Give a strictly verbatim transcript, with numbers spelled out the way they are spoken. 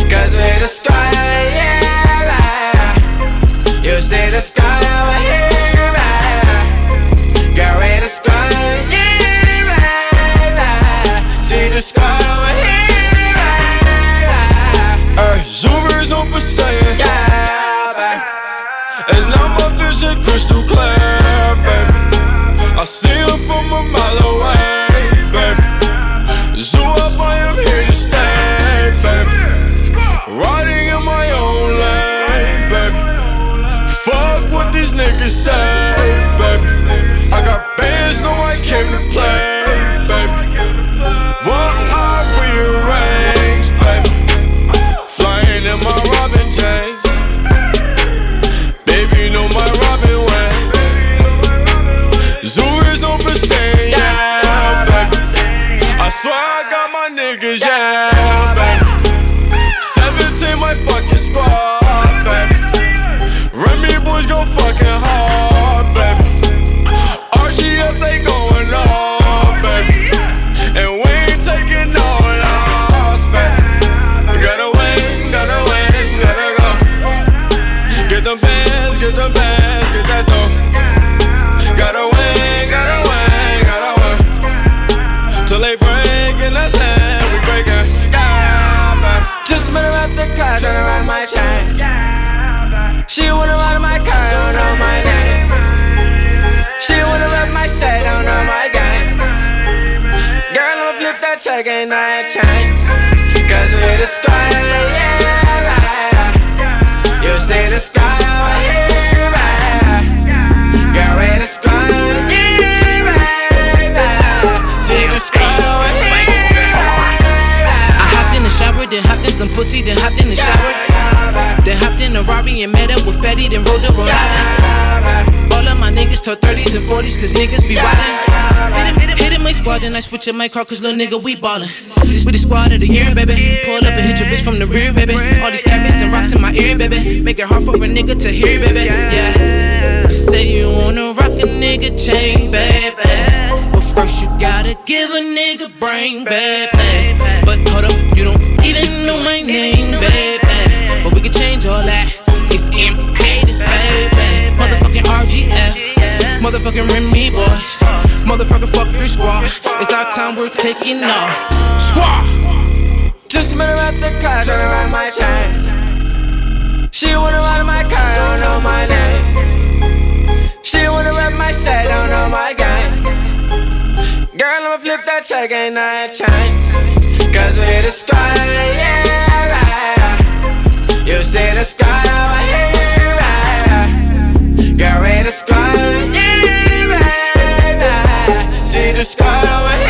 Cause we the sky, yeah, baby. You see the sky over here, baby. Girl, we the sky, yeah, baby. See the sky over here, baby. Ay, Zoomers known for saying, yeah, baby. And now my vision crystal clear, baby. I see her from a mile away, baby. Zoo up, I am here to stay, baby. Riding in my own lane, baby. Fuck what these niggas say, baby. I got bands, no I came to play, baby. What I rearrange, baby. Flying in my Robin chains. Baby, know my Robin ways. Zoo is known for saying, yeah, baby. I swear I got my niggas, yeah, baby. seventeen, my fucking squad, baby. Remy boys go fucking hard, baby. R G F, they going off, baby. And we ain't taking no loss, baby. Gotta win, gotta win, gotta go. Get them bands, get them bands, get that dough. Gotta win, gotta win, gotta win. Till they break and that's it, we breakin'. Yeah, baby. Just met her at the car, tryna ride my chain. She wanna ride my car, don't know my name. She wanna rap my set, don't know my game. Girl, I'ma flip that check, ain't nothing changed. Cause we the sky, yeah, right. You see the sky over here, right. Girl, we the sky, yeah, right, right. See the sky over here, right. I hopped in the shower, then hopped in some pussy, then hopped in the shower. Then hopped in a Rari and met up with Fetty, then rode the Rhode Island. All of my niggas turn thirties and forties, cause niggas be wildin'. Hit him, hit him my squad, then I switch in my car, cause little nigga, we ballin'. We the squad of the year, baby. Pull up and hit your bitch from the rear, baby. All these carrots and rocks in my ear, baby. Make it hard for a nigga to hear, baby. Yeah. Say you wanna rock a nigga chain, baby. But first you gotta give a nigga brain, baby. But hold up, you don't even know my name, baby. But we can change all that. It's M eighty, baby. Motherfucking R G F. Motherfucking Remy boys. Motherfucking fuck your squad. It's our time, we're taking off. Squad! Just met her at the car, tryna ride my chain. She wanna ride my car, don't know my name. She wanna rap my set, don't know my game. Girl, I'ma flip that check, ain't nothing changed. Cause we the sky, yeah, right. You see the sky over here, right. Girl, we the sky, yeah, right, right. See the sky over here.